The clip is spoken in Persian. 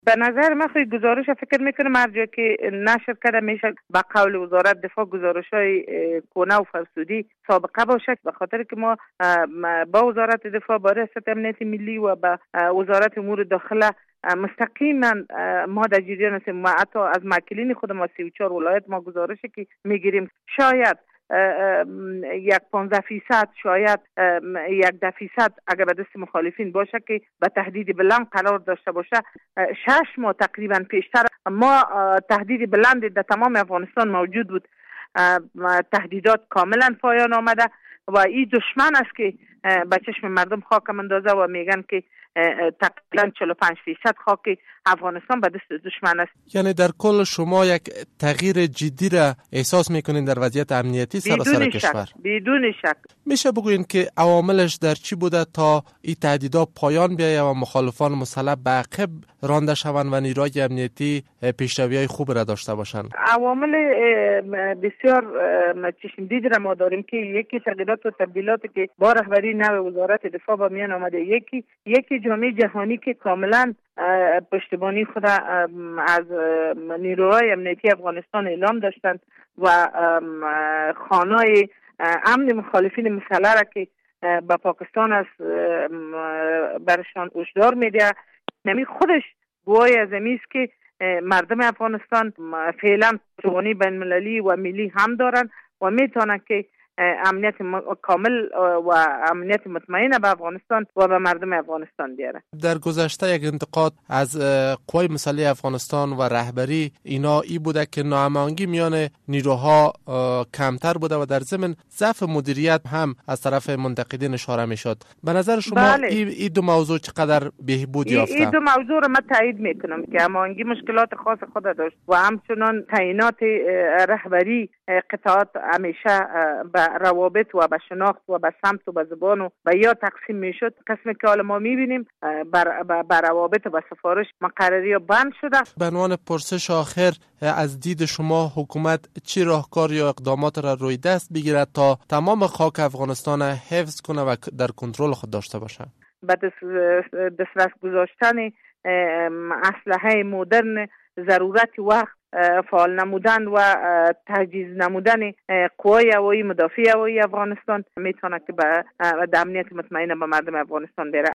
به نظر من خیلی گزارش فکر میکنم هر جا که نشر کرده میشه به قول وزارت دفاع گزارش‌های کهنه و فرسودی سابقه باشه، به خاطر که ما با وزارت دفاع، با ریاست امنیت ملی و با وزارت امور داخله مستقیما ما در جریان هستیم و حتی از ماکلین خود ما 34 ولایت ما گزارشی که میگیریم شاید 15% شاید 1% اگر به دست مخالفین باشه که به تهدید بلند قرار داشته باشه. 6 ماه تقریبا پیشتر ما تهدید بلند در تمام افغانستان موجود بود، تهدیدات کاملا پایان آمده و این دشمن است که به چشم مردم خاک اندازه و میگن که تقریبا 45% خاک افغانستان به دست دشمن است. یعنی در کل شما یک تغییر جدی را احساس میکنین در وضعیت امنیتی سراسر کشور؟ بدون شک. میشه بگوین که عواملش در چی بوده تا این تهدیدات پایان بیاید و مخالفان مسلح به عقب رانده شوند و نیروهای امنیتی پیشروی‌های خوب را داشته باشند؟ عوامل بسیار چشمدید را ما داریم که یکی تغییرات و تبدیلاتی که با رهبری نو وزارت دفاع با میان آمده، یکی جامعه جهانی که کاملا پشتیبانی خود از نیروهای امنیتی افغانستان اعلام داشتند و خانه‌های امن مخالفین مسلح را که به پاکستان است برشان هشدار میده. نمی خودش گواهی از این است که مردم افغانستان فعلا پشتیبانی بین المللی و ملی هم دارند و میتونن که امنیت کامل و امنیت مطمئن به افغانستان و به مردم افغانستان بیاره. در گذشته یک انتقاد از قوای مسلح افغانستان و رهبری اینا ای بوده که ناهماهنگی میان نیروها کمتر بوده و در ضمن ضعف مدیریت هم از طرف منتقدین اشاره میشد. به نظر شما این دو موضوع چقدر بهبود یافته؟ این دو موضوع را من تایید میکنم که هماهنگی مشکلات خاص خود داشت و همچنان تعیینات رهبری قطعات همیشه به روابط و به شناخت و به سمت و به زبان و به یا تقسیم میشد. قسمی که حالا ما میبینیم بر روابط و به سفارش مقرری بند شده. به عنوان پرسش آخر، از دید شما حکومت چی راهکار یا اقدامات را روی دست بگیرد تا تمام خاک افغانستان حفظ کنه و در کنترل خود داشته باشه؟ به دسترس گذاشتن اسلحه مدرن، ضرورت وقت، فعال نمودن و تجهیز نمودن قوای هوایی مدافع هوایی افغانستان میتونه که به امنیت مطمئن به مردم افغانستان بیاره.